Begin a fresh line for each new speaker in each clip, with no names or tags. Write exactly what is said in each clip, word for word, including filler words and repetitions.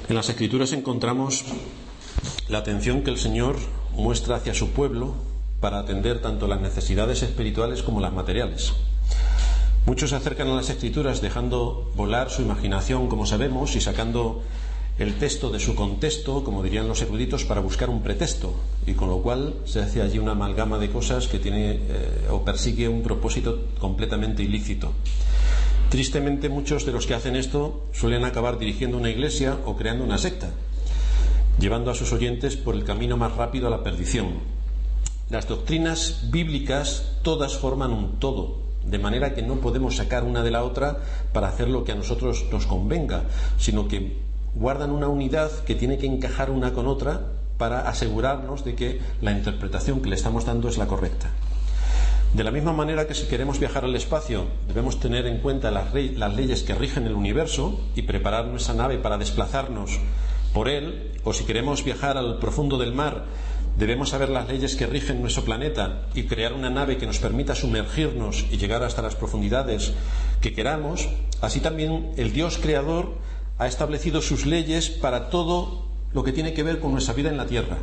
En las Escrituras encontramos la atención que el Señor muestra hacia su pueblo para atender tanto las necesidades espirituales como las materiales. Muchos se acercan a las Escrituras dejando volar su imaginación, como sabemos, y sacando el texto de su contexto, como dirían los eruditos, para buscar un pretexto, y con lo cual se hace allí una amalgama de cosas que tiene eh, o persigue un propósito completamente ilícito. Tristemente, muchos de los que hacen esto suelen acabar dirigiendo una iglesia o creando una secta, llevando a sus oyentes por el camino más rápido a la perdición. Las doctrinas bíblicas todas forman un todo, de manera que no podemos sacar una de la otra para hacer lo que a nosotros nos convenga, sino que guardan una unidad que tiene que encajar una con otra para asegurarnos de que la interpretación que le estamos dando es la correcta. De la misma manera que si queremos viajar al espacio debemos tener en cuenta las, rey, las leyes que rigen el universo y preparar nuestra nave para desplazarnos por él, o si queremos viajar al profundo del mar debemos saber las leyes que rigen nuestro planeta y crear una nave que nos permita sumergirnos y llegar hasta las profundidades que queramos. Así también el Dios creador ha establecido sus leyes para todo lo que tiene que ver con nuestra vida en la tierra.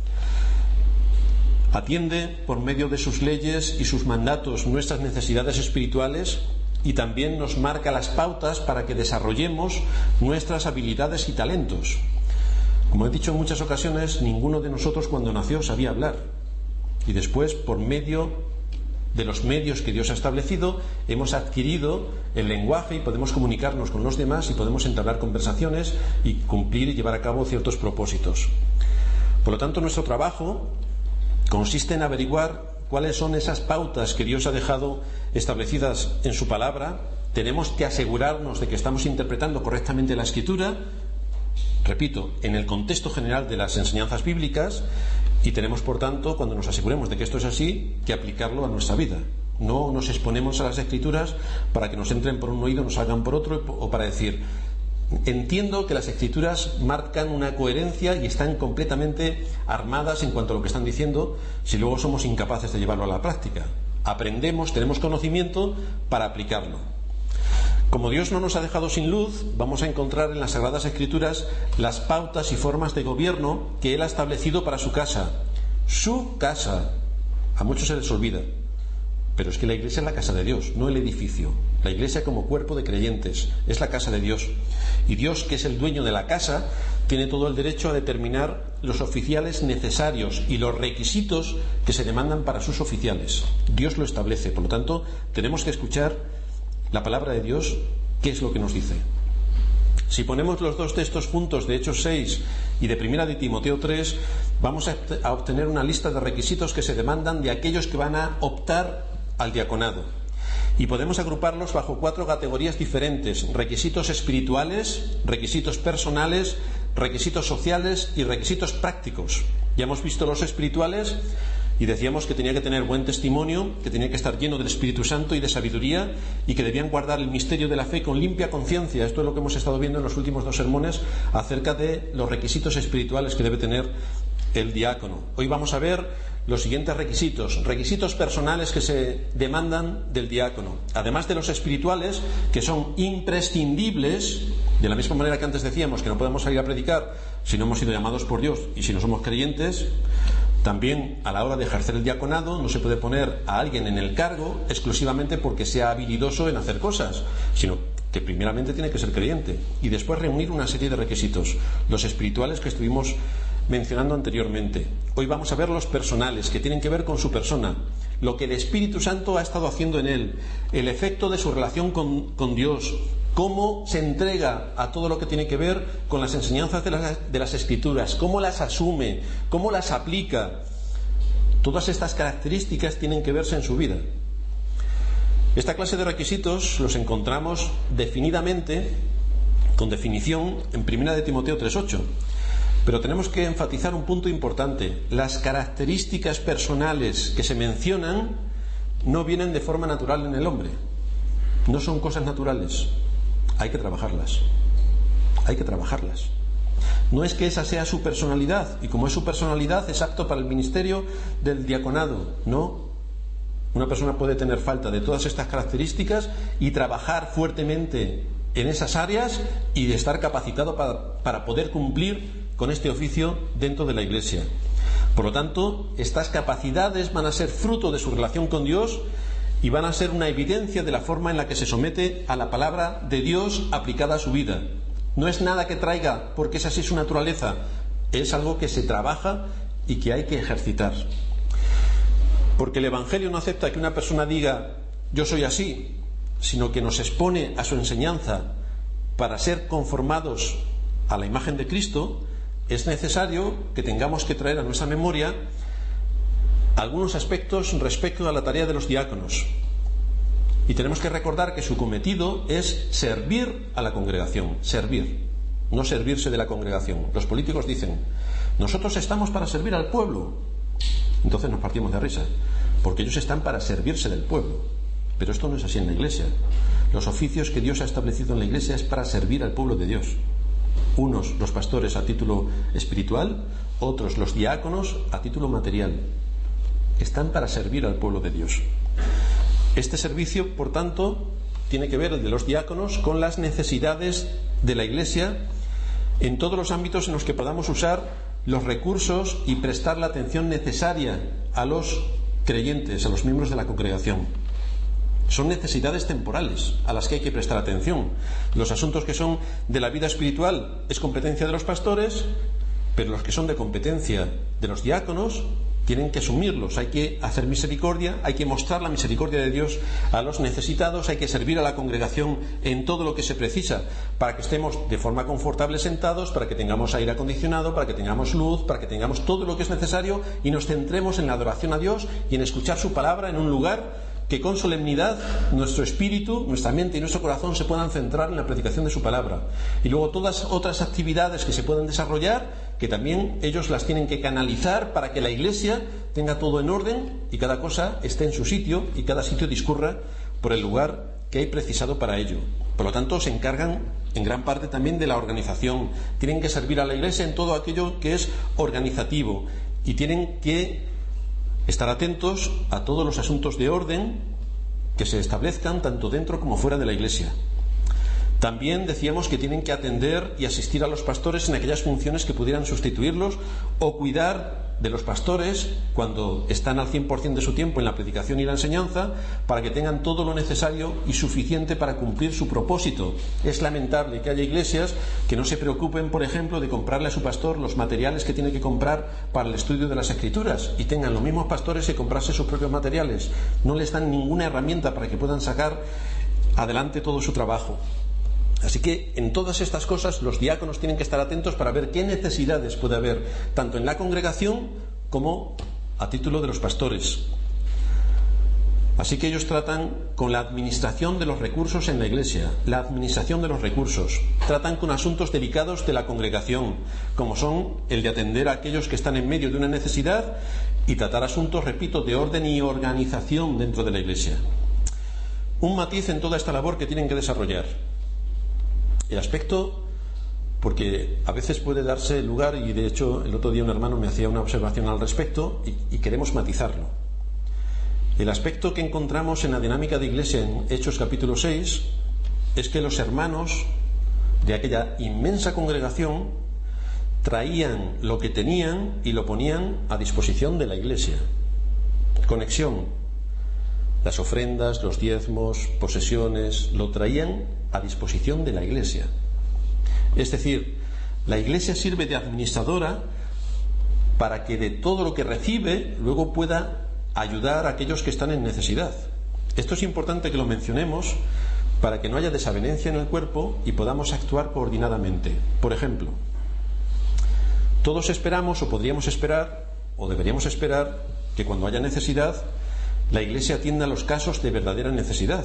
Atiende por medio de sus leyes y sus mandatos nuestras necesidades espirituales y también nos marca las pautas para que desarrollemos nuestras habilidades y talentos. Como he dicho en muchas ocasiones, ninguno de nosotros cuando nació sabía hablar, y después, por medio de los medios que Dios ha establecido, hemos adquirido el lenguaje y podemos comunicarnos con los demás y podemos entablar conversaciones y cumplir y llevar a cabo ciertos propósitos. Por lo tanto, nuestro trabajo consiste en averiguar cuáles son esas pautas que Dios ha dejado establecidas en su palabra. Tenemos que asegurarnos de que estamos interpretando correctamente la Escritura, repito, en el contexto general de las enseñanzas bíblicas, y tenemos, por tanto, cuando nos aseguremos de que esto es así, que aplicarlo a nuestra vida. No nos exponemos a las Escrituras para que nos entren por un oído, nos salgan por otro, o para decir: entiendo que las Escrituras marcan una coherencia y están completamente armadas en cuanto a lo que están diciendo, si luego somos incapaces de llevarlo a la práctica. Aprendemos, tenemos conocimiento para aplicarlo. Como Dios no nos ha dejado sin luz, vamos a encontrar en las Sagradas Escrituras las pautas y formas de gobierno que Él ha establecido para su casa. Su casa. A muchos se les olvida, pero es que la iglesia es la casa de Dios, no el edificio. La iglesia, como cuerpo de creyentes, es la casa de Dios. Y Dios, que es el dueño de la casa, tiene todo el derecho a determinar los oficiales necesarios y los requisitos que se demandan para sus oficiales. Dios lo establece. Por lo tanto, tenemos que escuchar la palabra de Dios, ¿qué es lo que nos dice? Si ponemos los dos textos juntos de Hechos seis y de Primera de Timoteo tres, vamos a obtener una lista de requisitos que se demandan de aquellos que van a optar al diaconado. Y podemos agruparlos bajo cuatro categorías diferentes: requisitos espirituales, requisitos personales, requisitos sociales y requisitos prácticos. Ya hemos visto los espirituales y decíamos que tenía que tener buen testimonio, que tenía que estar lleno del Espíritu Santo y de sabiduría, y que debían guardar el misterio de la fe con limpia conciencia. Esto es lo que hemos estado viendo en los últimos dos sermones acerca de los requisitos espirituales que debe tener el diácono. Hoy vamos a ver los siguientes requisitos, requisitos personales que se demandan del diácono, además de los espirituales, que son imprescindibles, de la misma manera que antes decíamos que no podemos salir a predicar si no hemos sido llamados por Dios y si no somos creyentes. También a la hora de ejercer el diaconado no se puede poner a alguien en el cargo exclusivamente porque sea habilidoso en hacer cosas, sino que primeramente tiene que ser creyente, y después reunir una serie de requisitos, los espirituales que estuvimos mencionando anteriormente. Hoy vamos a ver los personales, que tienen que ver con su persona, lo que el Espíritu Santo ha estado haciendo en él, el efecto de su relación con, con Dios, cómo se entrega a todo lo que tiene que ver con las enseñanzas de las, de las Escrituras, cómo las asume, cómo las aplica. Todas estas características tienen que verse en su vida. Esta clase de requisitos los encontramos definidamente, con definición, en Primera de Timoteo tres ocho. Pero tenemos que enfatizar un punto importante: las características personales que se mencionan no vienen de forma natural en el hombre, no son cosas naturales, hay que trabajarlas, hay que trabajarlas. No es que esa sea su personalidad, y como es su personalidad es apto para el ministerio del diaconado, no. Una persona puede tener falta de todas estas características y trabajar fuertemente en esas áreas y de estar capacitado para, para poder cumplir con este oficio dentro de la Iglesia. Por lo tanto, estas capacidades van a ser fruto de su relación con Dios y van a ser una evidencia de la forma en la que se somete a la palabra de Dios aplicada a su vida. No es nada que traiga porque esa sí es su naturaleza, es algo que se trabaja y que hay que ejercitar. Porque el Evangelio no acepta que una persona diga yo soy así, sino que nos expone a su enseñanza para ser conformados a la imagen de Cristo. Es necesario que tengamos que traer a nuestra memoria algunos aspectos respecto a la tarea de los diáconos. Y tenemos que recordar que su cometido es servir a la congregación, servir, no servirse de la congregación. Los políticos dicen, nosotros estamos para servir al pueblo. Entonces nos partimos de risa, porque ellos están para servirse del pueblo. Pero esto no es así en la Iglesia. Los oficios que Dios ha establecido en la Iglesia es para servir al pueblo de Dios. Unos, los pastores, a título espiritual, otros, los diáconos, a título material. Están para servir al pueblo de Dios. Este servicio, por tanto, tiene que ver, el de los diáconos, con las necesidades de la Iglesia en todos los ámbitos en los que podamos usar los recursos y prestar la atención necesaria a los creyentes, a los miembros de la congregación. Son necesidades temporales a las que hay que prestar atención. Los asuntos que son de la vida espiritual es competencia de los pastores, pero los que son de competencia de los diáconos tienen que asumirlos. Hay que hacer misericordia, hay que mostrar la misericordia de Dios a los necesitados, hay que servir a la congregación en todo lo que se precisa para que estemos de forma confortable sentados, para que tengamos aire acondicionado, para que tengamos luz, para que tengamos todo lo que es necesario y nos centremos en la adoración a Dios y en escuchar su palabra en un lugar que con solemnidad nuestro espíritu, nuestra mente y nuestro corazón se puedan centrar en la predicación de su palabra. Y luego todas otras actividades que se puedan desarrollar, que también ellos las tienen que canalizar para que la Iglesia tenga todo en orden y cada cosa esté en su sitio y cada sitio discurra por el lugar que hay precisado para ello. Por lo tanto, se encargan en gran parte también de la organización. Tienen que servir a la Iglesia en todo aquello que es organizativo y tienen que estar atentos a todos los asuntos de orden que se establezcan tanto dentro como fuera de la Iglesia. También decíamos que tienen que atender y asistir a los pastores en aquellas funciones que pudieran sustituirlos o cuidar de los pastores cuando están al cien por ciento de su tiempo en la predicación y la enseñanza, para que tengan todo lo necesario y suficiente para cumplir su propósito. Es lamentable que haya iglesias que no se preocupen, por ejemplo, de comprarle a su pastor los materiales que tiene que comprar para el estudio de las Escrituras y tengan los mismos pastores que comprarse sus propios materiales. No les dan ninguna herramienta para que puedan sacar adelante todo su trabajo. Así que en todas estas cosas los diáconos tienen que estar atentos para ver qué necesidades puede haber tanto en la congregación como a título de los pastores. Así que ellos tratan con la administración de los recursos en la Iglesia, la administración de los recursos. Tratan con asuntos delicados de la congregación, como son el de atender a aquellos que están en medio de una necesidad y tratar asuntos, repito, de orden y organización dentro de la Iglesia. Un matiz en toda esta labor que tienen que desarrollar. El aspecto, porque a veces puede darse lugar, y de hecho el otro día un hermano me hacía una observación al respecto y, y queremos matizarlo. El aspecto que encontramos en la dinámica de Iglesia en Hechos capítulo seis es que los hermanos de aquella inmensa congregación traían lo que tenían y lo ponían a disposición de la Iglesia. Conexión. Las ofrendas, los diezmos, posesiones, lo traían a disposición de la Iglesia. Es decir, la Iglesia sirve de administradora para que de todo lo que recibe luego pueda ayudar a aquellos que están en necesidad. Esto es importante que lo mencionemos para que no haya desavenencia en el cuerpo y podamos actuar coordinadamente. Por ejemplo, todos esperamos o podríamos esperar o deberíamos esperar que cuando haya necesidad la Iglesia atienda a los casos de verdadera necesidad.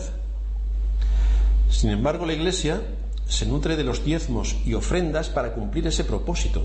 Sin embargo, la Iglesia se nutre de los diezmos y ofrendas para cumplir ese propósito.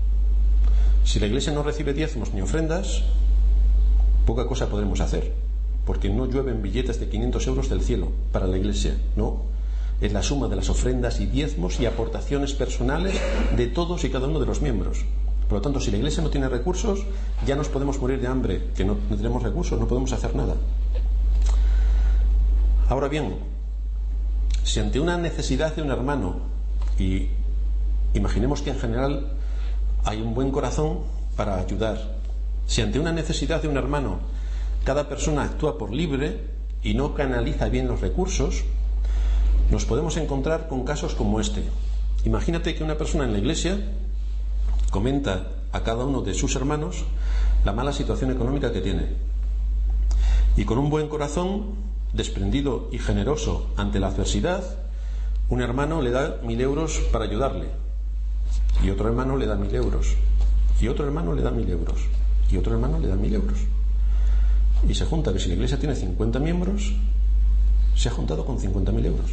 Si la Iglesia no recibe diezmos ni ofrendas, poca cosa podremos hacer, porque no llueven billetes de quinientos euros del cielo para la Iglesia, no. Es la suma de las ofrendas y diezmos y aportaciones personales de todos y cada uno de los miembros. Por lo tanto, si la Iglesia no tiene recursos, ya nos podemos morir de hambre, que no, no tenemos recursos, no podemos hacer nada. Ahora bien, Si ante una necesidad de un hermano, y imaginemos que en general hay un buen corazón para ayudar, si ante una necesidad de un hermano cada persona actúa por libre y no canaliza bien los recursos, nos podemos encontrar con casos como este. Imagínate que una persona en la iglesia comenta a cada uno de sus hermanos la mala situación económica que tiene, y con un buen corazón, desprendido y generoso ante la adversidad, un hermano le da mil euros para ayudarle, y otro hermano le da mil euros, y otro hermano le da mil euros, y otro hermano le da mil euros, y se junta que si la iglesia tiene cincuenta miembros, se ha juntado con cincuenta mil euros.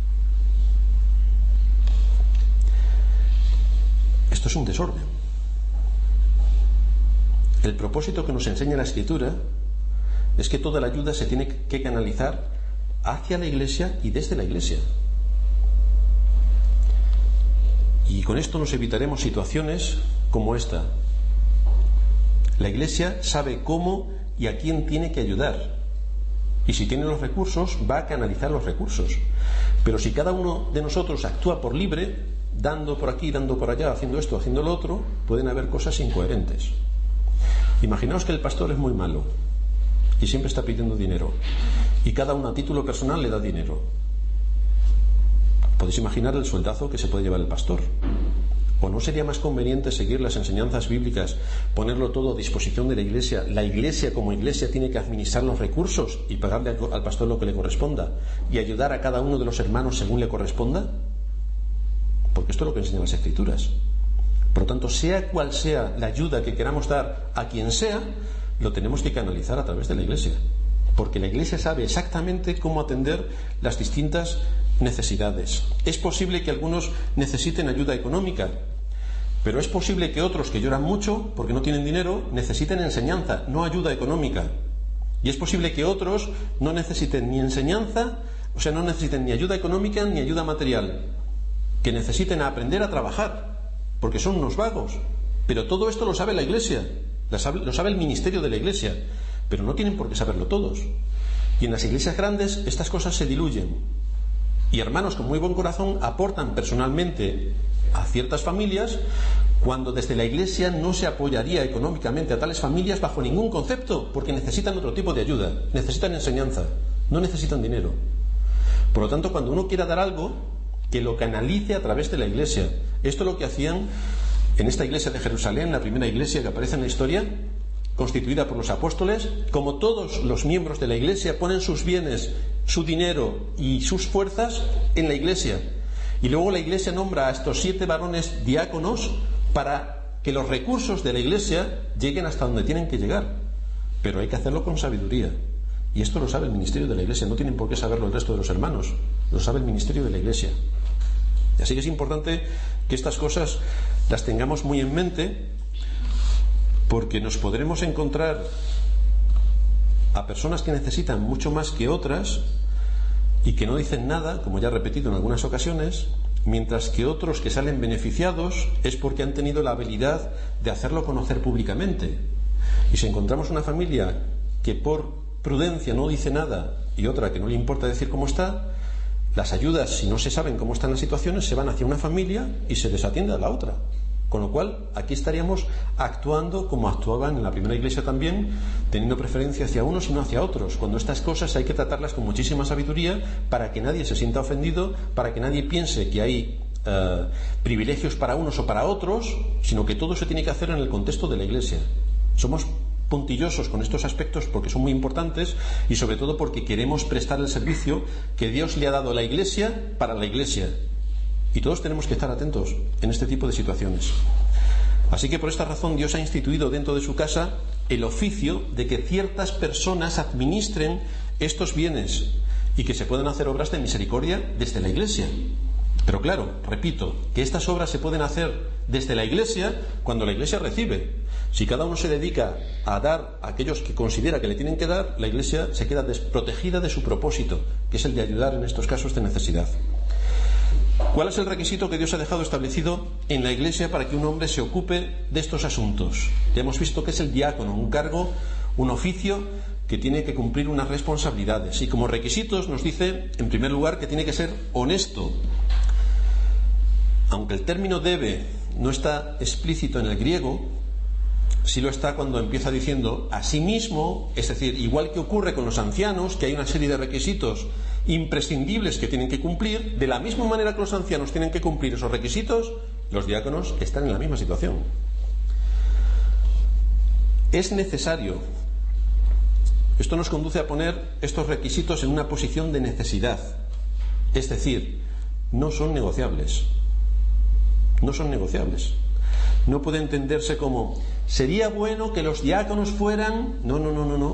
Esto es un desorden. El propósito que nos enseña la Escritura es que toda la ayuda se tiene que canalizar hacia la iglesia y desde la iglesia. Y con esto nos evitaremos situaciones como esta. La iglesia sabe cómo y a quién tiene que ayudar, y si tiene los recursos va a canalizar los recursos. Pero si cada uno de nosotros actúa por libre, dando por aquí, dando por allá, haciendo esto, haciendo lo otro, pueden haber cosas incoherentes. Imaginaos que el pastor es muy malo y siempre está pidiendo dinero, y cada uno a título personal le da dinero. Podéis imaginar el sueldazo que se puede llevar el pastor. ¿O no sería más conveniente seguir las enseñanzas bíblicas, ponerlo todo a disposición de la iglesia? La iglesia como iglesia tiene que administrar los recursos y pagarle al pastor lo que le corresponda, y ayudar a cada uno de los hermanos según le corresponda, porque esto es lo que enseñan las Escrituras. Por lo tanto, sea cual sea la ayuda que queramos dar a quien sea, lo tenemos que canalizar a través de la iglesia, porque la iglesia sabe exactamente cómo atender las distintas necesidades. Es posible que algunos necesiten ayuda económica, pero es posible que otros que lloran mucho porque no tienen dinero necesiten enseñanza, no ayuda económica. Y es posible que otros no necesiten ni enseñanza, o sea, no necesiten ni ayuda económica ni ayuda material, que necesiten aprender a trabajar porque son unos vagos. Pero todo esto lo sabe la iglesia, lo sabe el ministerio de la iglesia, pero no tienen por qué saberlo todos. Y en las iglesias grandes estas cosas se diluyen, y hermanos con muy buen corazón aportan personalmente a ciertas familias, cuando desde la iglesia no se apoyaría económicamente a tales familias bajo ningún concepto, porque necesitan otro tipo de ayuda, necesitan enseñanza, no necesitan dinero. Por lo tanto, cuando uno quiera dar algo, que lo canalice a través de la iglesia. Esto es lo que hacían en esta iglesia de Jerusalén, la primera iglesia que aparece en la historia, constituida por los apóstoles. Como todos los miembros de la iglesia ponen sus bienes, su dinero y sus fuerzas en la iglesia, y luego la iglesia nombra a estos siete varones diáconos para que los recursos de la iglesia lleguen hasta donde tienen que llegar, pero hay que hacerlo con sabiduría. Y esto lo sabe el ministerio de la iglesia, no tienen por qué saberlo el resto de los hermanos, lo sabe el ministerio de la iglesia. Y así que es importante que estas cosas las tengamos muy en mente, porque nos podremos encontrar a personas que necesitan mucho más que otras y que no dicen nada, como ya he repetido en algunas ocasiones, mientras que otros que salen beneficiados es porque han tenido la habilidad de hacerlo conocer públicamente. Y si encontramos una familia que por prudencia no dice nada y otra que no le importa decir cómo está, las ayudas, si no se saben cómo están las situaciones, se van hacia una familia y se desatiende a la otra. Con lo cual, aquí estaríamos actuando como actuaban en la primera iglesia también, teniendo preferencia hacia unos y no hacia otros, cuando estas cosas hay que tratarlas con muchísima sabiduría para que nadie se sienta ofendido, para que nadie piense que hay uh, privilegios para unos o para otros, sino que todo se tiene que hacer en el contexto de la iglesia. Somos puntillosos con estos aspectos porque son muy importantes, y sobre todo porque queremos prestar el servicio que Dios le ha dado a la iglesia para la iglesia, y todos tenemos que estar atentos en este tipo de situaciones. Así que por esta razón Dios ha instituido dentro de su casa el oficio de que ciertas personas administren estos bienes y que se puedan hacer obras de misericordia desde la iglesia. Pero claro, repito, que estas obras se pueden hacer desde la iglesia cuando la iglesia recibe. Si cada uno se dedica a dar a aquellos que considera que le tienen que dar, la iglesia se queda desprotegida de su propósito, que es el de ayudar en estos casos de necesidad. ¿Cuál es el requisito que Dios ha dejado establecido en la iglesia para que un hombre se ocupe de estos asuntos? Ya hemos visto que es el diácono, un cargo, un oficio que tiene que cumplir unas responsabilidades, y como requisitos nos dice, en primer lugar, que tiene que ser honesto. Aunque el término debe no está explícito en el griego, sí lo está cuando empieza diciendo asimismo, es decir, igual que ocurre con los ancianos, que hay una serie de requisitos imprescindibles que tienen que cumplir, de la misma manera que los ancianos tienen que cumplir esos requisitos, los diáconos están en la misma situación. Es necesario. Esto nos conduce a poner estos requisitos en una posición de necesidad, es decir, no son negociables. No son negociables. No puede entenderse como sería bueno que los diáconos fueran. No, no, no, no, no.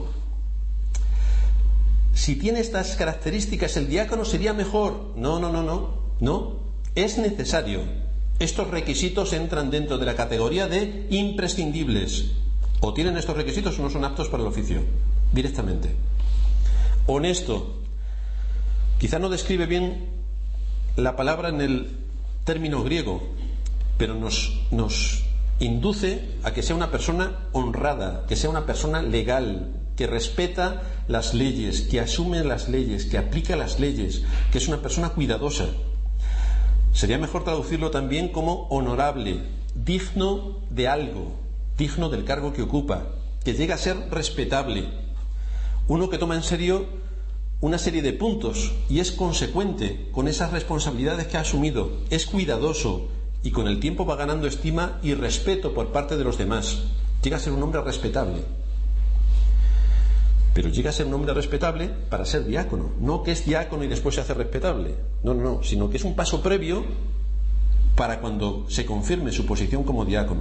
Si tiene estas características el diácono sería mejor. No, no, no, no. No. Es necesario. Estos requisitos entran dentro de la categoría de imprescindibles. O tienen estos requisitos o no son aptos para el oficio. Directamente. Honesto. Quizá no describe bien la palabra en el término griego, pero nos, nos induce a que sea una persona honrada, que sea una persona legal, que respeta las leyes, que asume las leyes, que aplica las leyes, que es una persona cuidadosa. Sería mejor traducirlo también como honorable, digno de algo, digno del cargo que ocupa, que llega a ser respetable. Uno que toma en serio una serie de puntos y es consecuente con esas responsabilidades que ha asumido, es cuidadoso, y con el tiempo va ganando estima y respeto por parte de los demás. Llega a ser un hombre respetable. Pero llega a ser un hombre respetable para ser diácono. No que es diácono y después se hace respetable. No, no, no. Sino que es un paso previo para cuando se confirme su posición como diácono.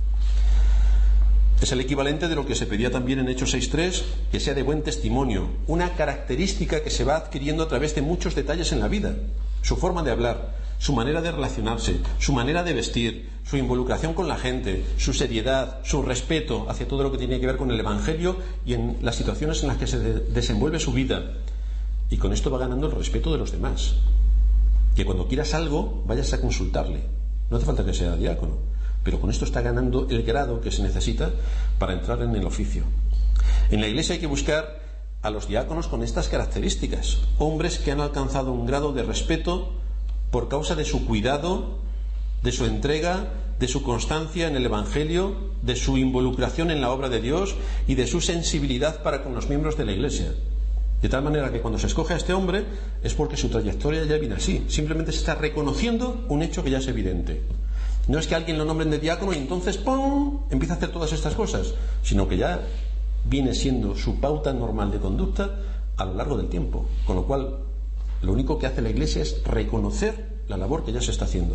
Es el equivalente de lo que se pedía también en Hechos seis tres, que sea de buen testimonio. Una característica que se va adquiriendo a través de muchos detalles en la vida. Su forma de hablar, su manera de relacionarse, su manera de vestir, su involucración con la gente, su seriedad, su respeto hacia todo lo que tiene que ver con el Evangelio y en las situaciones en las que se de- desenvuelve su vida. Y con esto va ganando el respeto de los demás. Que cuando quieras algo, vayas a consultarle. No hace falta que sea diácono, pero con esto está ganando el grado que se necesita para entrar en el oficio. En la Iglesia hay que buscar a los diáconos con estas características, hombres que han alcanzado un grado de respeto por causa de su cuidado, de su entrega, de su constancia en el Evangelio, de su involucración en la obra de Dios y de su sensibilidad para con los miembros de la Iglesia. De tal manera que cuando se escoge a este hombre es porque su trayectoria ya viene así. Simplemente se está reconociendo un hecho que ya es evidente. No es que alguien lo nombren de diácono y entonces ¡pum!, empieza a hacer todas estas cosas, sino que ya viene siendo su pauta normal de conducta a lo largo del tiempo. Con lo cual, lo único que hace la Iglesia es reconocer la labor que ya se está haciendo.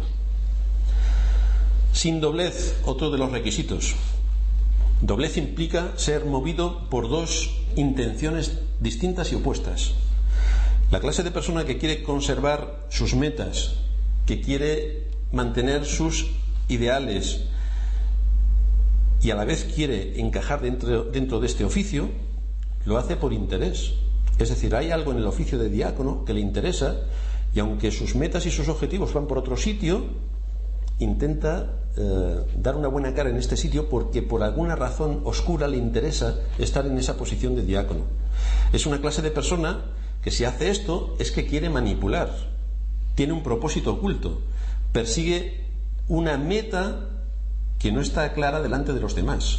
Sin doblez, otro de los requisitos. Doblez implica ser movido por dos intenciones distintas y opuestas. La clase de persona que quiere conservar sus metas, que quiere mantener sus ideales y a la vez quiere encajar dentro, dentro de este oficio, lo hace por interés. Es decir, hay algo en el oficio de diácono que le interesa y aunque sus metas y sus objetivos van por otro sitio, intenta eh, dar una buena cara en este sitio porque por alguna razón oscura le interesa estar en esa posición de diácono. Es una clase de persona que si hace esto es que quiere manipular, tiene un propósito oculto, persigue una meta que no está clara delante de los demás.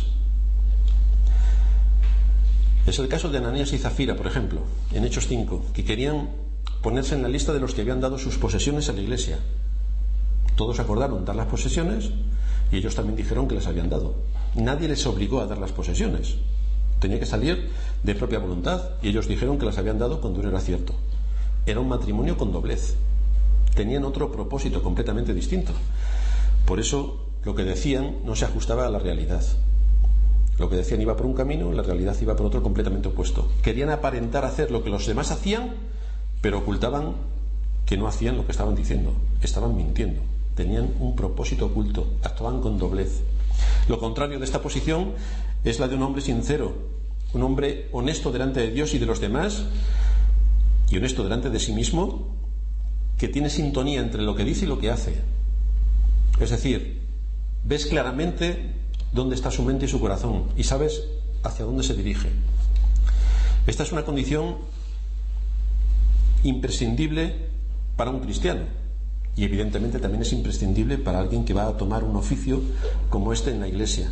Es el caso de Ananías y Zafira, por ejemplo, en Hechos cinco, que querían ponerse en la lista de los que habían dado sus posesiones a la Iglesia. Todos acordaron dar las posesiones y ellos también dijeron que las habían dado. Nadie les obligó a dar las posesiones. Tenía que salir de propia voluntad y ellos dijeron que las habían dado cuando no era cierto. Era un matrimonio con doblez. Tenían otro propósito completamente distinto. Por eso lo que decían no se ajustaba a la realidad. Lo que decían iba por un camino, la realidad iba por otro completamente opuesto. Querían aparentar hacer lo que los demás hacían, pero ocultaban que no hacían lo que estaban diciendo. Estaban mintiendo. Tenían un propósito oculto. Actuaban con doblez. Lo contrario de esta posición es la de un hombre sincero, un hombre honesto delante de Dios y de los demás, y honesto delante de sí mismo, que tiene sintonía entre lo que dice y lo que hace. Es decir, ves claramente dónde está su mente y su corazón y sabes hacia dónde se dirige. Esta es una condición imprescindible para un cristiano, y evidentemente también es imprescindible para alguien que va a tomar un oficio como este en la iglesia.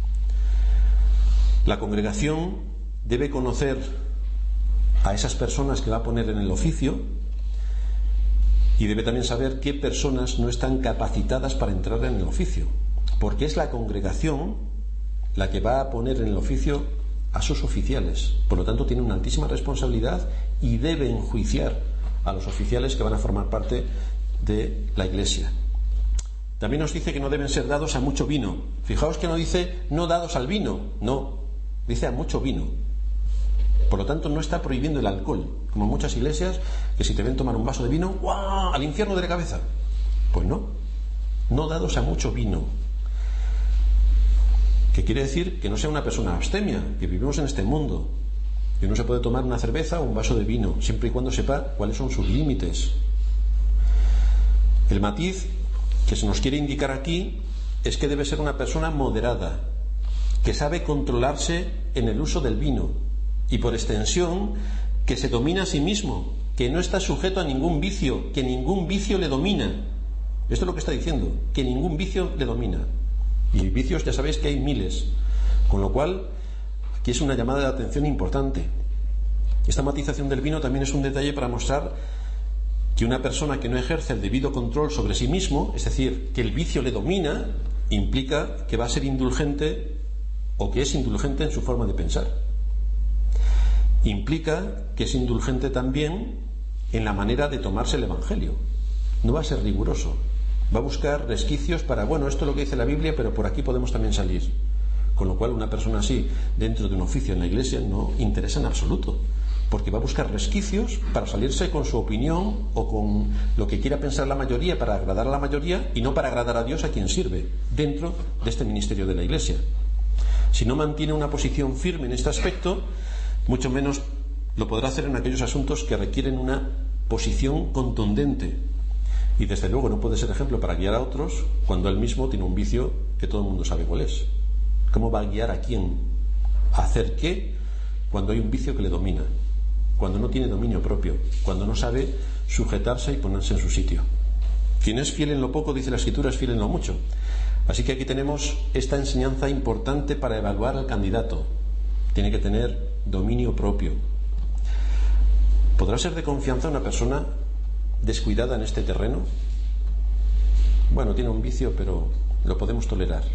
La congregación debe conocer a esas personas que va a poner en el oficio, y debe también saber qué personas no están capacitadas para entrar en el oficio, porque es la congregación la que va a poner en el oficio a sus oficiales. Por lo tanto, tiene una altísima responsabilidad y debe enjuiciar a los oficiales que van a formar parte de la iglesia. También nos dice que no deben ser dados a mucho vino. Fijaos que no dice no dados al vino, no, dice a mucho vino. Por lo tanto, no está prohibiendo el alcohol, como en muchas iglesias, que si te ven tomar un vaso de vino, ¡guau!, al infierno de la cabeza. Pues no, no dados a mucho vino. Que quiere decir que no sea una persona abstemia, que vivimos en este mundo, que no se puede tomar una cerveza o un vaso de vino, siempre y cuando sepa cuáles son sus límites. El matiz que se nos quiere indicar aquí es que debe ser una persona moderada, que sabe controlarse en el uso del vino, y por extensión que se domina a sí mismo, que no está sujeto a ningún vicio, que ningún vicio le domina. Esto es lo que está diciendo, que ningún vicio le domina. Y vicios ya sabéis que hay miles, con lo cual aquí es una llamada de atención importante. Esta matización del vino también es un detalle para mostrar que una persona que no ejerce el debido control sobre sí mismo, es decir, que el vicio le domina, implica que va a ser indulgente o que es indulgente en su forma de pensar. Implica que es indulgente también en la manera de tomarse el Evangelio. No va a ser riguroso, va a buscar resquicios para, bueno, esto es lo que dice la Biblia, pero por aquí podemos también salir. Con lo cual, una persona así dentro de un oficio en la iglesia no interesa en absoluto, porque va a buscar resquicios para salirse con su opinión o con lo que quiera pensar la mayoría para agradar a la mayoría y no para agradar a Dios, a quien sirve dentro de este ministerio de la iglesia. Si no mantiene una posición firme en este aspecto, mucho menos lo podrá hacer en aquellos asuntos que requieren una posición contundente, y desde luego no puede ser ejemplo para guiar a otros cuando él mismo tiene un vicio que todo el mundo sabe cuál es. ¿Cómo va a guiar a quién a hacer qué cuando hay un vicio que le domina, cuando no tiene dominio propio, cuando no sabe sujetarse y ponerse en su sitio? Quien es fiel en lo poco, dice la Escritura, es fiel en lo mucho. Así que aquí tenemos esta enseñanza importante para evaluar al candidato. Tiene que tener dominio propio. ¿Podrá ser de confianza una persona descuidada en este terreno? Bueno, tiene un vicio, pero lo podemos tolerar.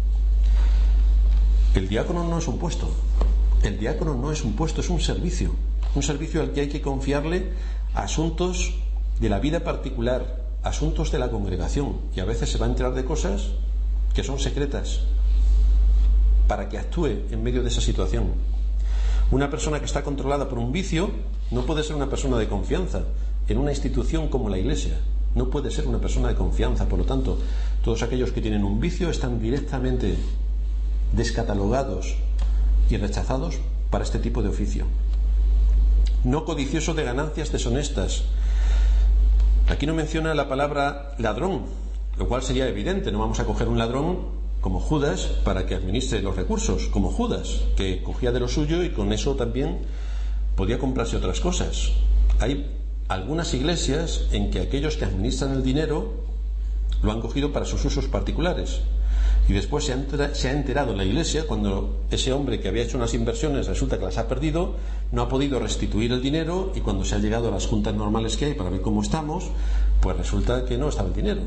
El diácono no es un puesto. El diácono no es un puesto, es un servicio. Un servicio al que hay que confiarle asuntos de la vida particular, asuntos de la congregación, y a veces se va a enterar de cosas que son secretas para que actúe en medio de esa situación. Una persona que está controlada por un vicio no puede ser una persona de confianza en una institución como la iglesia. No puede ser una persona de confianza. Por lo tanto, todos aquellos que tienen un vicio están directamente descatalogados y rechazados para este tipo de oficio. No codicioso de ganancias deshonestas. Aquí no menciona la palabra ladrón, lo cual sería evidente. No vamos a coger un ladrón como Judas para que administre los recursos, como Judas, que cogía de lo suyo y con eso también podía comprarse otras cosas. Hay algunas iglesias en que aquellos que administran el dinero lo han cogido para sus usos particulares, y después se ha, entera, se ha enterado la iglesia cuando ese hombre que había hecho unas inversiones resulta que las ha perdido, no ha podido restituir el dinero, y cuando se ha llegado a las juntas normales que hay para ver cómo estamos, pues resulta que no estaba el dinero.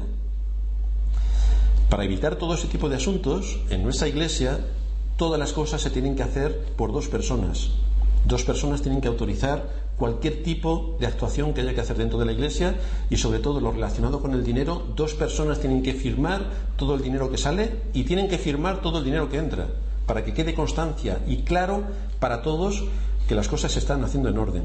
Para evitar todo ese tipo de asuntos, en nuestra iglesia todas las cosas se tienen que hacer por dos personas. Dos personas tienen que autorizar cualquier tipo de actuación que haya que hacer dentro de la iglesia, y sobre todo lo relacionado con el dinero, dos personas tienen que firmar todo el dinero que sale y tienen que firmar todo el dinero que entra, para que quede constancia y claro para todos que las cosas se están haciendo en orden.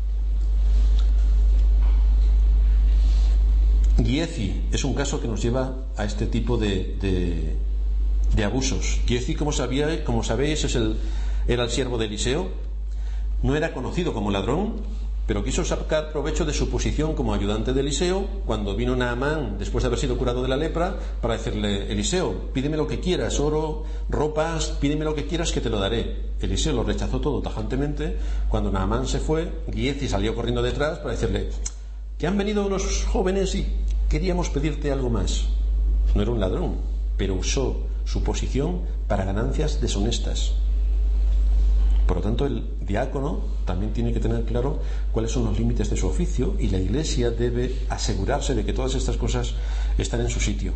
Giezi es un caso que nos lleva a este tipo de, de, de abusos. Giezi, como, sabía, como sabéis, es el, era el siervo de Eliseo. No era conocido como ladrón, pero quiso sacar provecho de su posición como ayudante de Eliseo cuando vino Naamán, después de haber sido curado de la lepra, para decirle: Eliseo, pídeme lo que quieras, oro, ropas, pídeme lo que quieras que te lo daré. Eliseo lo rechazó todo tajantemente. Cuando Naamán se fue, Giezi salió corriendo detrás para decirle: que han venido unos jóvenes y queríamos pedirte algo más. No era un ladrón, pero usó su posición para ganancias deshonestas. Por lo tanto, el diácono también tiene que tener claro cuáles son los límites de su oficio, y la Iglesia debe asegurarse de que todas estas cosas están en su sitio.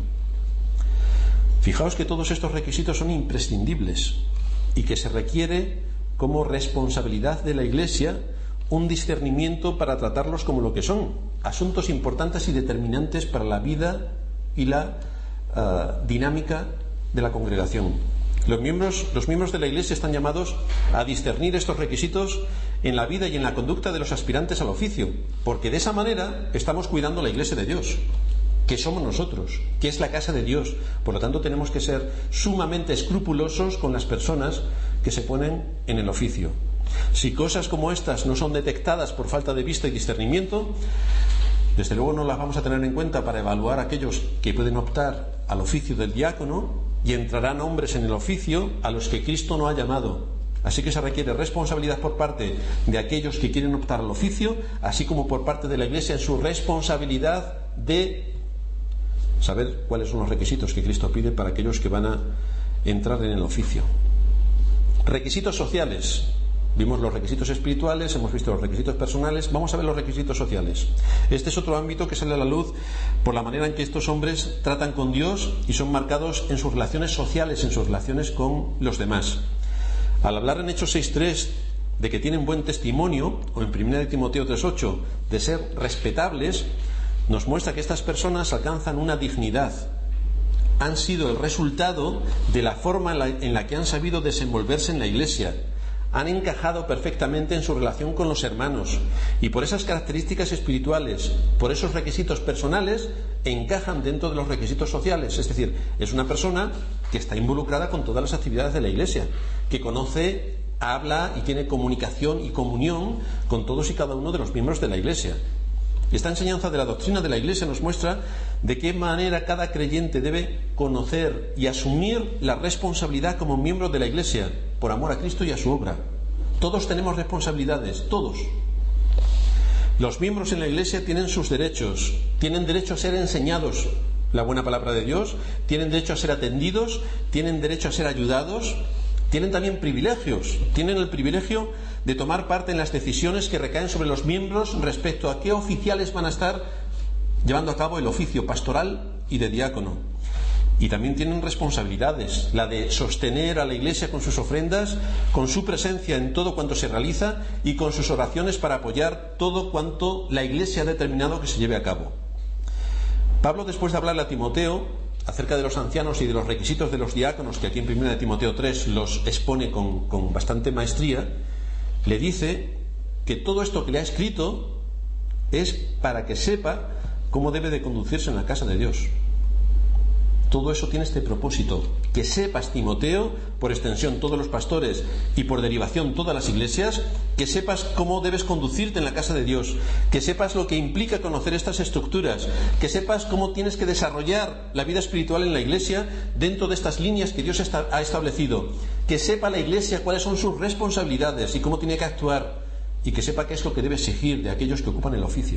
Fijaos que todos estos requisitos son imprescindibles y que se requiere como responsabilidad de la Iglesia un discernimiento para tratarlos como lo que son, asuntos importantes y determinantes para la vida y la uh, dinámica de la congregación. Los miembros, los miembros de la Iglesia están llamados a discernir estos requisitos en la vida y en la conducta de los aspirantes al oficio, porque de esa manera estamos cuidando la Iglesia de Dios, que somos nosotros, que es la casa de Dios. Por lo tanto, tenemos que ser sumamente escrupulosos con las personas que se ponen en el oficio. Si cosas como estas no son detectadas por falta de vista y discernimiento, desde luego no las vamos a tener en cuenta para evaluar a aquellos que pueden optar al oficio del diácono, y entrarán hombres en el oficio a los que Cristo no ha llamado. Así que se requiere responsabilidad por parte de aquellos que quieren optar al oficio, así como por parte de la Iglesia en su responsabilidad de saber cuáles son los requisitos que Cristo pide para aquellos que van a entrar en el oficio. Requisitos sociales. Vimos los requisitos espirituales, hemos visto los requisitos personales, vamos a ver los requisitos sociales. Este es otro ámbito que sale a la luz por la manera en que estos hombres tratan con Dios y son marcados en sus relaciones sociales, en sus relaciones con los demás. Al hablar en Hechos seis tres de que tienen buen testimonio, o en primera de Timoteo tres ocho de ser respetables, nos muestra que estas personas alcanzan una dignidad. Han sido el resultado de la forma en la, en la que han sabido desenvolverse en la Iglesia. Han encajado perfectamente en su relación con los hermanos, y por esas características espirituales, por esos requisitos personales, encajan dentro de los requisitos sociales. Es decir, es una persona que está involucrada con todas las actividades de la Iglesia, que conoce, habla y tiene comunicación y comunión con todos y cada uno de los miembros de la Iglesia. Esta enseñanza de la doctrina de la Iglesia nos muestra de qué manera cada creyente debe conocer y asumir la responsabilidad como miembro de la Iglesia, por amor a Cristo y a su obra. Todos tenemos responsabilidades, todos. Los miembros en la Iglesia tienen sus derechos, tienen derecho a ser enseñados la buena palabra de Dios, tienen derecho a ser atendidos, tienen derecho a ser ayudados, tienen también privilegios, tienen el privilegio de tomar parte en las decisiones que recaen sobre los miembros respecto a qué oficiales van a estar llevando a cabo el oficio pastoral y de diácono. Y también tienen responsabilidades, la de sostener a la Iglesia con sus ofrendas, con su presencia en todo cuanto se realiza y con sus oraciones para apoyar todo cuanto la Iglesia ha determinado que se lleve a cabo. Pablo, después de hablarle a Timoteo acerca de los ancianos y de los requisitos de los diáconos, que aquí en primera de Timoteo tres los expone con, con bastante maestría, le dice que todo esto que le ha escrito es para que sepa cómo debe de conducirse en la casa de Dios. Todo eso tiene este propósito, que sepas, Timoteo, por extensión todos los pastores y por derivación todas las iglesias, que sepas cómo debes conducirte en la casa de Dios, que sepas lo que implica conocer estas estructuras, que sepas cómo tienes que desarrollar la vida espiritual en la iglesia dentro de estas líneas que Dios ha establecido, que sepa la iglesia cuáles son sus responsabilidades y cómo tiene que actuar, y que sepa qué es lo que debe exigir de aquellos que ocupan el oficio.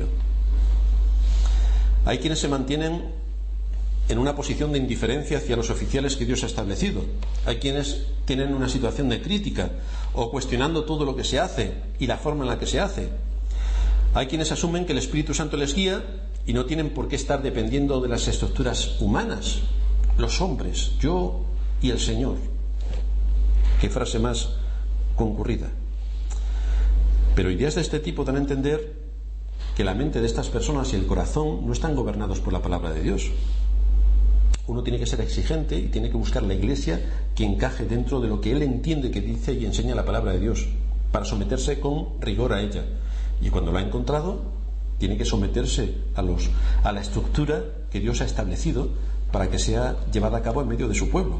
Hay quienes se mantienen en una posición de indiferencia hacia los oficiales que Dios ha establecido. Hay quienes tienen una situación de crítica o cuestionando todo lo que se hace y la forma en la que se hace. Hay quienes asumen que el Espíritu Santo les guía y no tienen por qué estar dependiendo de las estructuras humanas. Los hombres, yo y el Señor. Qué frase más concurrida. Pero ideas de este tipo dan a entender que la mente de estas personas y el corazón no están gobernados por la palabra de Dios. Uno tiene que ser exigente y tiene que buscar la iglesia que encaje dentro de lo que él entiende que dice y enseña la palabra de Dios, para someterse con rigor a ella. Y cuando lo ha encontrado, tiene que someterse a, los, a la estructura que Dios ha establecido para que sea llevada a cabo en medio de su pueblo.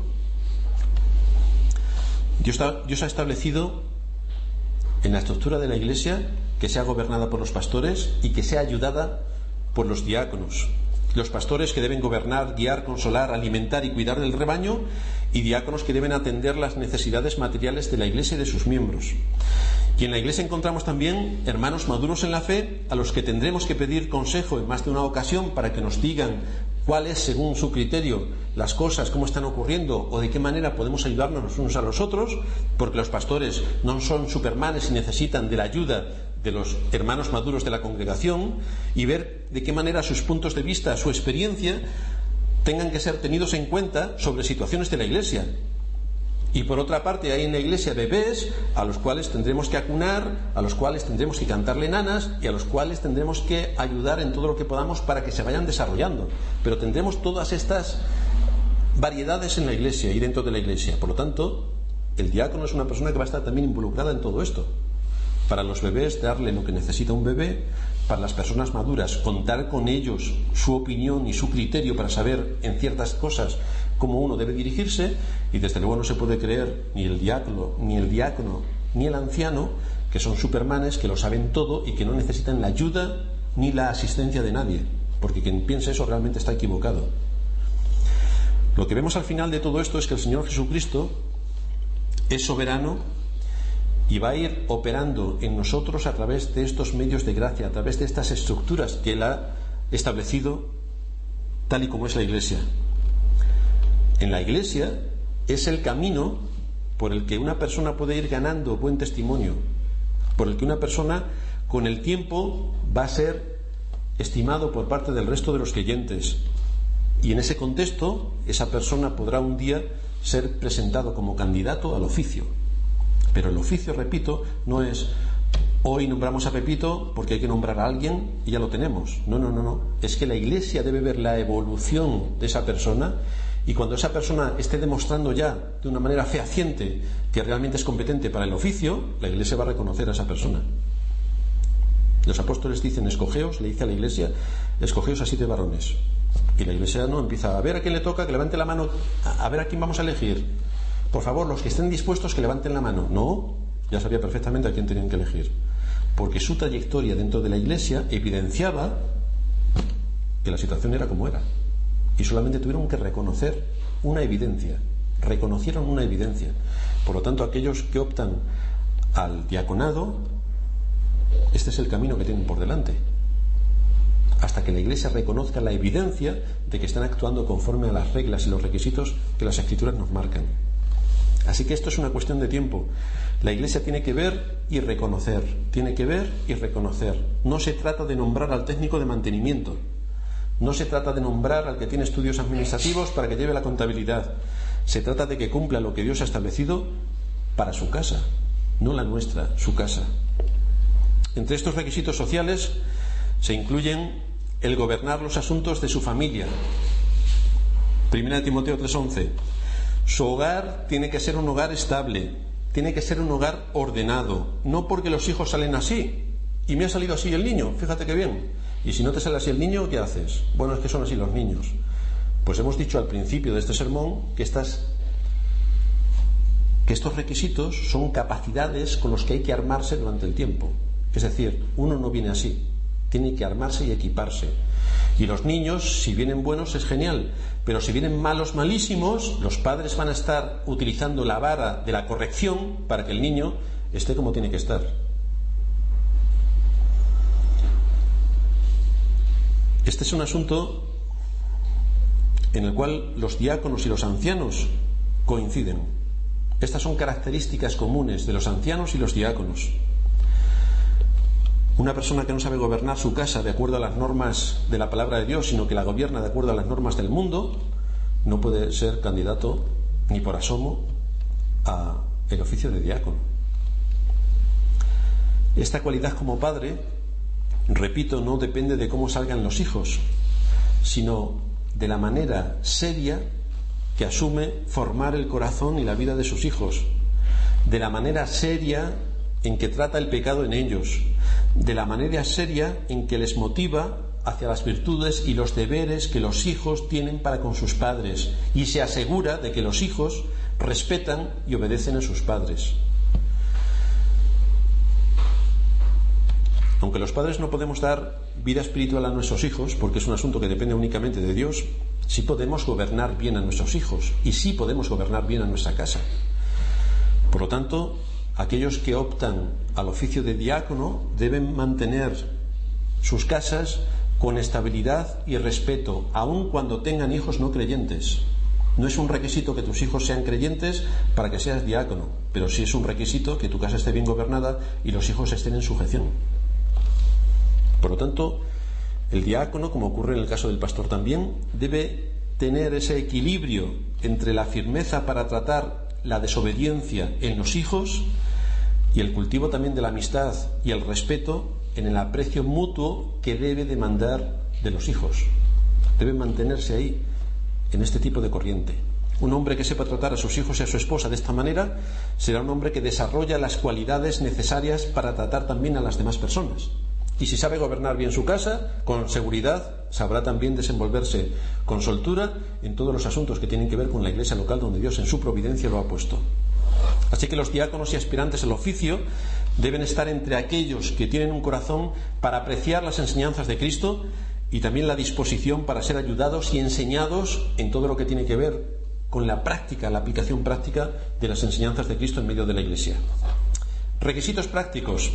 Dios, Dios ha establecido en la estructura de la iglesia que sea gobernada por los pastores y que sea ayudada por los diáconos. Los pastores que deben gobernar, guiar, consolar, alimentar y cuidar del rebaño, y diáconos que deben atender las necesidades materiales de la Iglesia y de sus miembros. Y en la Iglesia encontramos también hermanos maduros en la fe, a los que tendremos que pedir consejo en más de una ocasión para que nos digan cuáles, según su criterio, las cosas, cómo están ocurriendo o de qué manera podemos ayudarnos los unos a los otros, porque los pastores no son supermanes y necesitan de la ayuda de los hermanos maduros de la congregación, y ver de qué manera sus puntos de vista, su experiencia, tengan que ser tenidos en cuenta sobre situaciones de la Iglesia. Y por otra parte hay en la Iglesia bebés a los cuales tendremos que acunar, a los cuales tendremos que cantarle nanas y a los cuales tendremos que ayudar en todo lo que podamos para que se vayan desarrollando. Pero tendremos todas estas variedades en la Iglesia y dentro de la Iglesia. Por lo tanto, el diácono es una persona que va a estar también involucrada en todo esto. Para los bebés, darle lo que necesita un bebé. Para las personas maduras, contar con ellos su opinión y su criterio para saber en ciertas cosas cómo uno debe dirigirse. Y desde luego no se puede creer ni el diácono, ni el diácono, ni el anciano, que son supermanes, que lo saben todo y que no necesitan la ayuda ni la asistencia de nadie, porque quien piense eso realmente está equivocado. Lo que vemos al final de todo esto es que el Señor Jesucristo es soberano y va a ir operando en nosotros a través de estos medios de gracia, a través de estas estructuras que Él ha establecido, tal y como es la Iglesia. En la Iglesia es el camino por el que una persona puede ir ganando buen testimonio, por el que una persona con el tiempo va a ser estimado por parte del resto de los creyentes, y en ese contexto esa persona podrá un día ser presentado como candidato al oficio. Pero el oficio, repito, no es hoy nombramos a Pepito porque hay que nombrar a alguien y ya lo tenemos. No, no, no, no. Es que la Iglesia debe ver la evolución de esa persona, y cuando esa persona esté demostrando ya de una manera fehaciente que realmente es competente para el oficio, la Iglesia va a reconocer a esa persona. Los apóstoles dicen: escogeos, le dice a la Iglesia, escogeos a siete varones. Y la Iglesia no empieza a ver a quién le toca, que levante la mano, a ver a quién vamos a elegir. Por favor, los que estén dispuestos que levanten la mano. No, ya sabía perfectamente a quién tenían que elegir, porque su trayectoria dentro de la Iglesia evidenciaba que la situación era como era, y solamente tuvieron que reconocer una evidencia, reconocieron una evidencia. Por lo tanto, aquellos que optan al diaconado, este es el camino que tienen por delante, hasta que la Iglesia reconozca la evidencia de que están actuando conforme a las reglas y los requisitos que las Escrituras nos marcan. Así que esto es una cuestión de tiempo. La Iglesia tiene que ver y reconocer, tiene que ver y reconocer. No se trata de nombrar al técnico de mantenimiento, no se trata de nombrar al que tiene estudios administrativos para que lleve la contabilidad. Se trata de que cumpla lo que Dios ha establecido para su casa, no la nuestra, su casa. Entre estos requisitos sociales se incluyen el gobernar los asuntos de su familia. Primera de Timoteo tres once. Su hogar tiene que ser un hogar estable, tiene que ser un hogar ordenado, no porque los hijos salen así y me ha salido así el niño, fíjate qué bien. Y si no te sale así el niño, ¿qué haces? Bueno, es que son así los niños. Pues hemos dicho al principio de este sermón que estas que estos requisitos son capacidades con los que hay que armarse durante el tiempo. Es decir, uno no viene así, tiene que armarse y equiparse. Y los niños, si vienen buenos, es genial, pero si vienen malos, malísimos, los padres van a estar utilizando la vara de la corrección para que el niño esté como tiene que estar. Este es un asunto en el cual los diáconos y los ancianos coinciden. Estas son características comunes de los ancianos y los diáconos. Una persona que no sabe gobernar su casa de acuerdo a las normas de la palabra de Dios, sino que la gobierna de acuerdo a las normas del mundo, no puede ser candidato ni por asomo a el oficio de diácono. Esta cualidad como padre, repito, no depende de cómo salgan los hijos, sino de la manera seria que asume formar el corazón y la vida de sus hijos, de la manera seria en que trata el pecado en ellos, de la manera seria en que les motiva hacia las virtudes y los deberes que los hijos tienen para con sus padres, y se asegura de que los hijos respetan y obedecen a sus padres. Aunque los padres no podemos dar vida espiritual a nuestros hijos, porque es un asunto que depende únicamente de Dios, sí podemos gobernar bien a nuestros hijos y sí podemos gobernar bien a nuestra casa. Por lo tanto, aquellos que optan al oficio de diácono deben mantener sus casas con estabilidad y respeto, aun cuando tengan hijos no creyentes. No es un requisito que tus hijos sean creyentes para que seas diácono, pero sí es un requisito que tu casa esté bien gobernada y los hijos estén en sujeción. Por lo tanto, el diácono, como ocurre en el caso del pastor también, debe tener ese equilibrio entre la firmeza para tratar la desobediencia en los hijos y el cultivo también de la amistad y el respeto en el aprecio mutuo que debe demandar de los hijos. Debe mantenerse ahí, en este tipo de corriente. Un hombre que sepa tratar a sus hijos y a su esposa de esta manera será un hombre que desarrolla las cualidades necesarias para tratar también a las demás personas. Y si sabe gobernar bien su casa, con seguridad sabrá también desenvolverse con soltura en todos los asuntos que tienen que ver con la iglesia local donde Dios en su providencia lo ha puesto. Así que los diáconos y aspirantes al oficio deben estar entre aquellos que tienen un corazón para apreciar las enseñanzas de Cristo y también la disposición para ser ayudados y enseñados en todo lo que tiene que ver con la práctica, la aplicación práctica de las enseñanzas de Cristo en medio de la iglesia. Requisitos prácticos.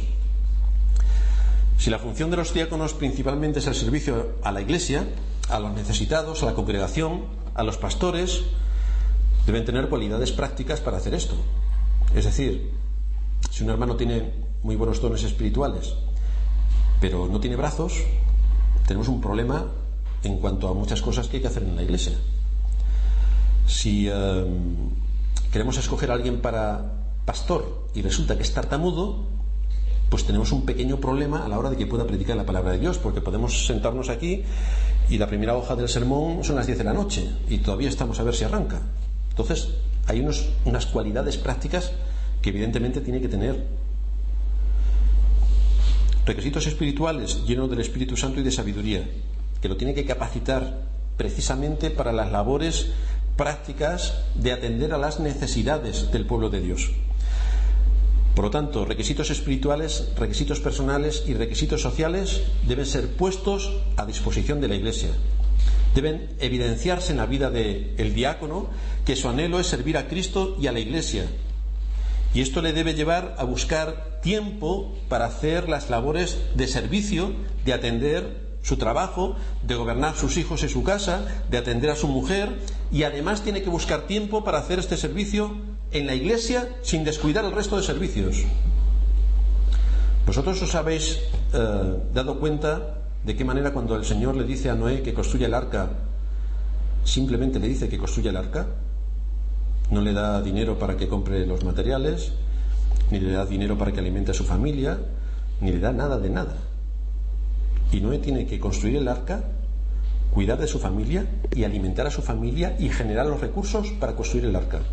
Si la función de los diáconos principalmente es el servicio a la iglesia, a los necesitados, a la congregación, a los pastores, deben tener cualidades prácticas para hacer esto. Es decir, si un hermano tiene muy buenos dones espirituales, pero no tiene brazos, tenemos un problema en cuanto a muchas cosas que hay que hacer en la iglesia. Si eh, queremos escoger a alguien para pastor y resulta que es tartamudo, pues tenemos un pequeño problema a la hora de que pueda predicar la palabra de Dios, porque podemos sentarnos aquí y la primera hoja del sermón son las diez de la noche y todavía estamos a ver si arranca. Entonces hay unos, unas cualidades prácticas que evidentemente tiene que tener. Requisitos espirituales, llenos del Espíritu Santo y de sabiduría, que lo tiene que capacitar precisamente para las labores prácticas de atender a las necesidades del pueblo de Dios. Por lo tanto, requisitos espirituales, requisitos personales y requisitos sociales deben ser puestos a disposición de la Iglesia. Deben evidenciarse en la vida del diácono que su anhelo es servir a Cristo y a la Iglesia. Y esto le debe llevar a buscar tiempo para hacer las labores de servicio, de atender su trabajo, de gobernar sus hijos y su casa, de atender a su mujer, y además tiene que buscar tiempo para hacer este servicio en la iglesia sin descuidar el resto de servicios. Vosotros os habéis eh, dado cuenta de qué manera cuando el Señor le dice a Noé que construya el arca, simplemente le dice que construya el arca, no le da dinero para que compre los materiales, ni le da dinero para que alimente a su familia, ni le da nada de nada. Y Noé tiene que construir el arca, cuidar de su familia y alimentar a su familia y generar los recursos para construir el arca.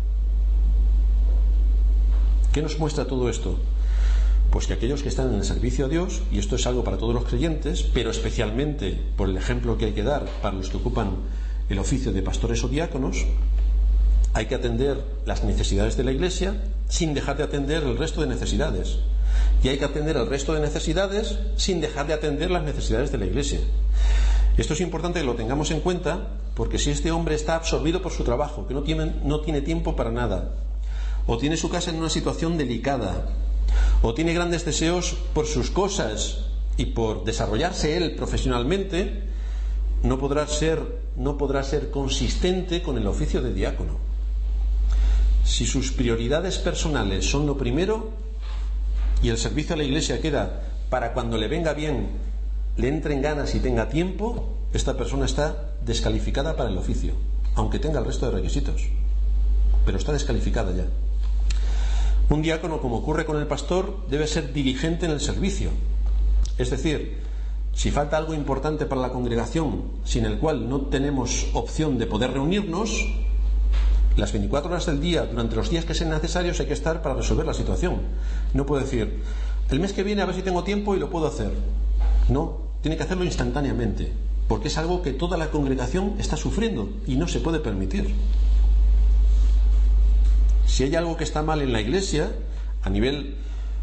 ¿Qué nos muestra todo esto? Pues que aquellos que están en el servicio a Dios, y esto es algo para todos los creyentes, pero especialmente por el ejemplo que hay que dar para los que ocupan el oficio de pastores o diáconos, hay que atender las necesidades de la iglesia sin dejar de atender el resto de necesidades. Y hay que atender el resto de necesidades sin dejar de atender las necesidades de la iglesia. Esto es importante que lo tengamos en cuenta, porque si este hombre está absorbido por su trabajo, que no tiene, no tiene tiempo para nada, o tiene su casa en una situación delicada, o tiene grandes deseos por sus cosas y por desarrollarse él profesionalmente, no podrá ser, no podrá ser consistente con el oficio de diácono. Si sus prioridades personales son lo primero y el servicio a la iglesia queda para cuando le venga bien, le entren ganas y tenga tiempo, esta persona está descalificada para el oficio, aunque tenga el resto de requisitos, pero está descalificada ya. Un diácono, como ocurre con el pastor, debe ser diligente en el servicio. Es decir, si falta algo importante para la congregación, sin el cual no tenemos opción de poder reunirnos, las veinticuatro horas del día, durante los días que sean necesarios, hay que estar para resolver la situación. No puedo decir, el mes que viene a ver si tengo tiempo y lo puedo hacer. No, tiene que hacerlo instantáneamente, porque es algo que toda la congregación está sufriendo y no se puede permitir. Si hay algo que está mal en la iglesia, a nivel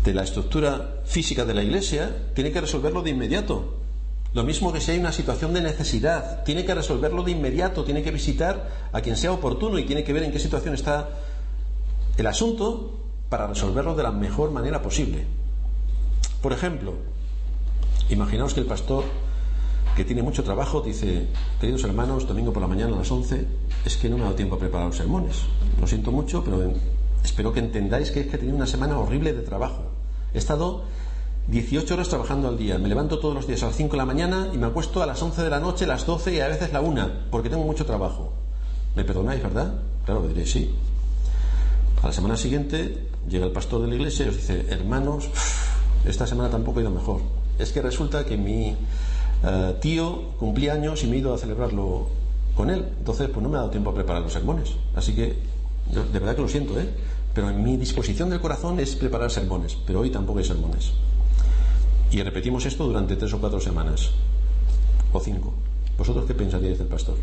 de la estructura física de la iglesia, tiene que resolverlo de inmediato. Lo mismo que si hay una situación de necesidad, tiene que resolverlo de inmediato, tiene que visitar a quien sea oportuno y tiene que ver en qué situación está el asunto para resolverlo de la mejor manera posible. Por ejemplo, imaginaos que el pastor, que tiene mucho trabajo, dice: queridos hermanos, domingo por la mañana a las once, es que no me ha dado tiempo a preparar los sermones. Lo siento mucho, pero espero que entendáis que es que he tenido una semana horrible de trabajo. He estado dieciocho horas trabajando al día, me levanto todos los días a las cinco de la mañana y me acuesto a las once de la noche, las doce y a veces la una, porque tengo mucho trabajo. ¿Me perdonáis, verdad? Claro, le diré sí. A la semana siguiente llega el pastor de la iglesia y os dice: hermanos, esta semana tampoco ha ido mejor. Es que resulta que mi uh, tío cumplía años y me he ido a celebrarlo con él, entonces pues no me ha dado tiempo a preparar los sermones. Así que yo, de verdad que lo siento, ¿eh? Pero en mi disposición del corazón es preparar sermones, pero hoy tampoco hay sermones. Y repetimos esto durante tres o cuatro semanas o cinco. ¿Vosotros qué pensaríais del pastor?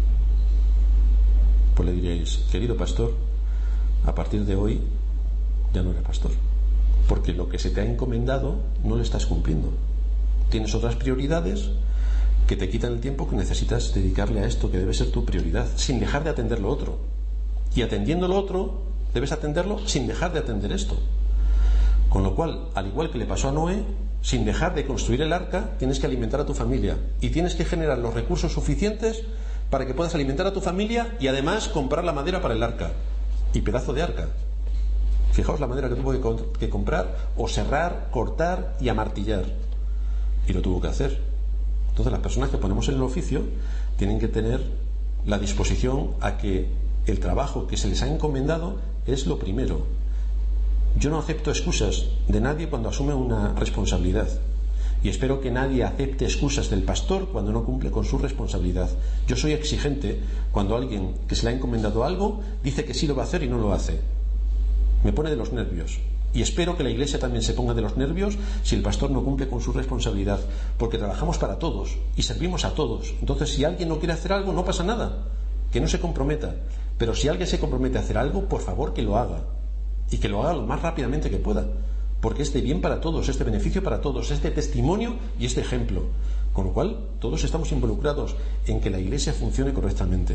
Pues le diríais: querido pastor, a partir de hoy ya no eres pastor, porque lo que se te ha encomendado no lo estás cumpliendo. Tienes otras prioridades que te quitan el tiempo que necesitas dedicarle a esto que debe ser tu prioridad, sin dejar de atender lo otro. Y atendiendo lo otro, debes atenderlo sin dejar de atender esto. Con lo cual, al igual que le pasó a Noé, sin dejar de construir el arca, tienes que alimentar a tu familia y tienes que generar los recursos suficientes para que puedas alimentar a tu familia y además comprar la madera para el arca. Y pedazo de arca. Fijaos la madera que tuvo que comprar, o serrar, cortar y amartillar. Y lo tuvo que hacer. Entonces las personas que ponemos en el oficio tienen que tener la disposición a que el trabajo que se les ha encomendado es lo primero. Yo no acepto excusas de nadie cuando asume una responsabilidad. Y espero que nadie acepte excusas del pastor cuando no cumple con su responsabilidad. Yo soy exigente cuando alguien que se le ha encomendado algo dice que sí lo va a hacer y no lo hace. Me pone de los nervios. Y espero que la iglesia también se ponga de los nervios si el pastor no cumple con su responsabilidad. Porque trabajamos para todos y servimos a todos. Entonces, si alguien no quiere hacer algo, no pasa nada. Que no se comprometa. Pero si alguien se compromete a hacer algo, por favor que lo haga. Y que lo haga lo más rápidamente que pueda. Porque es de bien para todos, es de beneficio para todos, es de testimonio y es de ejemplo. Con lo cual, todos estamos involucrados en que la iglesia funcione correctamente.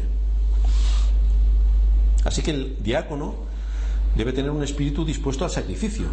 Así que el diácono debe tener un espíritu dispuesto al sacrificio.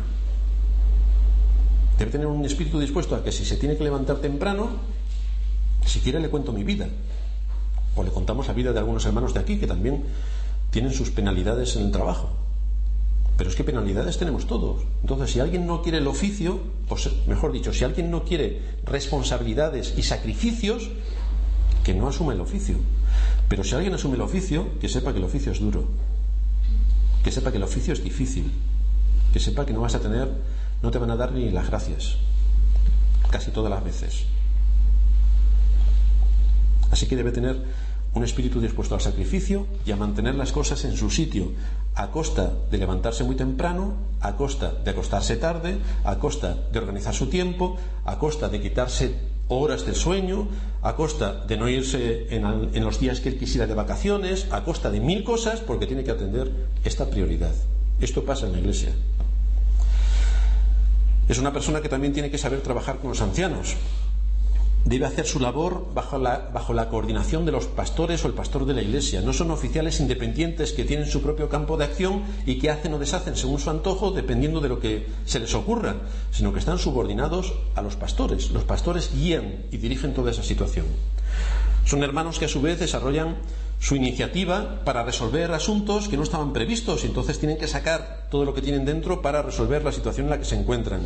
Debe tener un espíritu dispuesto a que si se tiene que levantar temprano, si quiere le cuento mi vida. O le contamos la vida de algunos hermanos de aquí que también tienen sus penalidades en el trabajo. Pero es que penalidades tenemos todos. Entonces, si alguien no quiere el oficio, o mejor dicho, si alguien no quiere responsabilidades y sacrificios, que no asuma el oficio. Pero si alguien asume el oficio, que sepa que el oficio es duro, que sepa que el oficio es difícil, que sepa que no vas a tener, no te van a dar ni las gracias, casi todas las veces. Así que debe tener un espíritu dispuesto al sacrificio y a mantener las cosas en su sitio, a costa de levantarse muy temprano, a costa de acostarse tarde, a costa de organizar su tiempo, a costa de quitarse horas del sueño, a costa de no irse en, en los días que él quisiera de vacaciones, a costa de mil cosas, porque tiene que atender esta prioridad. Esto pasa en la iglesia. Es una persona que también tiene que saber trabajar con los ancianos. Debe hacer su labor bajo la, bajo la coordinación de los pastores o el pastor de la iglesia. No son oficiales independientes que tienen su propio campo de acción y que hacen o deshacen según su antojo dependiendo de lo que se les ocurra, sino que están subordinados a los pastores. Los pastores guían y dirigen toda esa situación. Son hermanos que a su vez desarrollan su iniciativa para resolver asuntos que no estaban previstos y entonces tienen que sacar todo lo que tienen dentro para resolver la situación en la que se encuentran.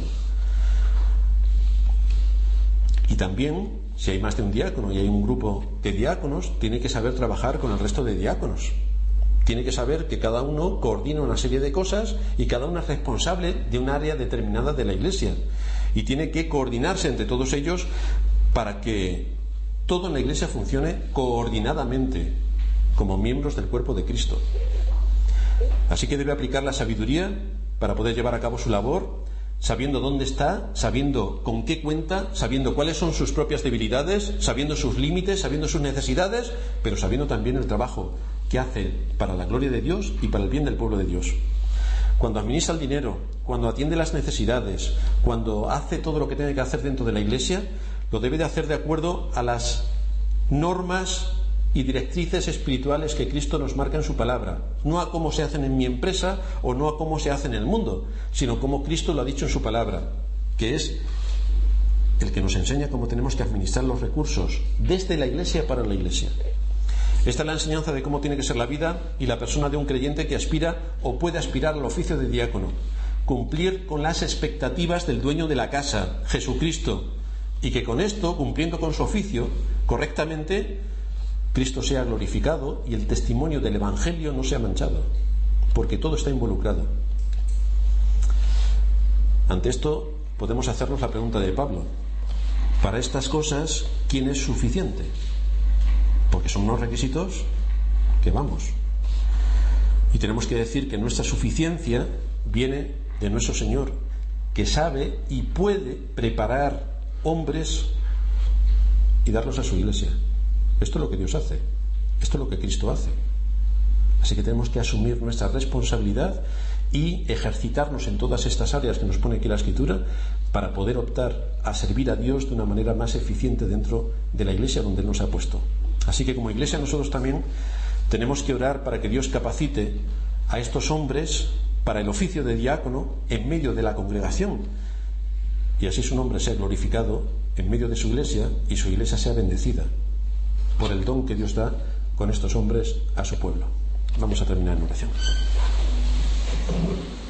Y también, si hay más de un diácono y hay un grupo de diáconos, tiene que saber trabajar con el resto de diáconos. Tiene que saber que cada uno coordina una serie de cosas y cada uno es responsable de un área determinada de la iglesia. Y tiene que coordinarse entre todos ellos para que todo en la iglesia funcione coordinadamente, como miembros del cuerpo de Cristo. Así que debe aplicar la sabiduría para poder llevar a cabo su labor, sabiendo dónde está, sabiendo con qué cuenta, sabiendo cuáles son sus propias debilidades, sabiendo sus límites, sabiendo sus necesidades, pero sabiendo también el trabajo que hace para la gloria de Dios y para el bien del pueblo de Dios. cuando administra el dinero, cuando atiende las necesidades, cuando hace todo lo que tiene que hacer dentro de la Iglesia, lo debe de hacer de acuerdo a las normas y directrices espirituales que Cristo nos marca en su palabra, no a cómo se hacen en mi empresa o no a cómo se hace en el mundo, sino como Cristo lo ha dicho en su palabra, que es el que nos enseña cómo tenemos que administrar los recursos desde la Iglesia para la Iglesia. Esta es la enseñanza de cómo tiene que ser la vida y la persona de un creyente que aspira o puede aspirar al oficio de diácono, cumplir con las expectativas del dueño de la casa, Jesucristo, y que con esto, cumpliendo con su oficio correctamente, Cristo sea glorificado y el testimonio del Evangelio no sea manchado, porque todo está involucrado. Ante esto podemos hacernos la pregunta de Pablo: para estas cosas, ¿quién es suficiente? Porque son unos requisitos que vamos. Y tenemos que decir que nuestra suficiencia viene de nuestro Señor, que sabe y puede preparar hombres y darlos a su Iglesia. Esto es lo que Dios hace, esto es lo que Cristo hace. Así que tenemos que asumir nuestra responsabilidad y ejercitarnos en todas estas áreas que nos pone aquí la Escritura para poder optar a servir a Dios de una manera más eficiente dentro de la Iglesia donde Él nos ha puesto. Así que como Iglesia nosotros también tenemos que orar para que Dios capacite a estos hombres para el oficio de diácono en medio de la congregación, y así su nombre sea glorificado en medio de su Iglesia y su Iglesia sea bendecida por el don que Dios da con estos hombres a su pueblo. Vamos a terminar en oración.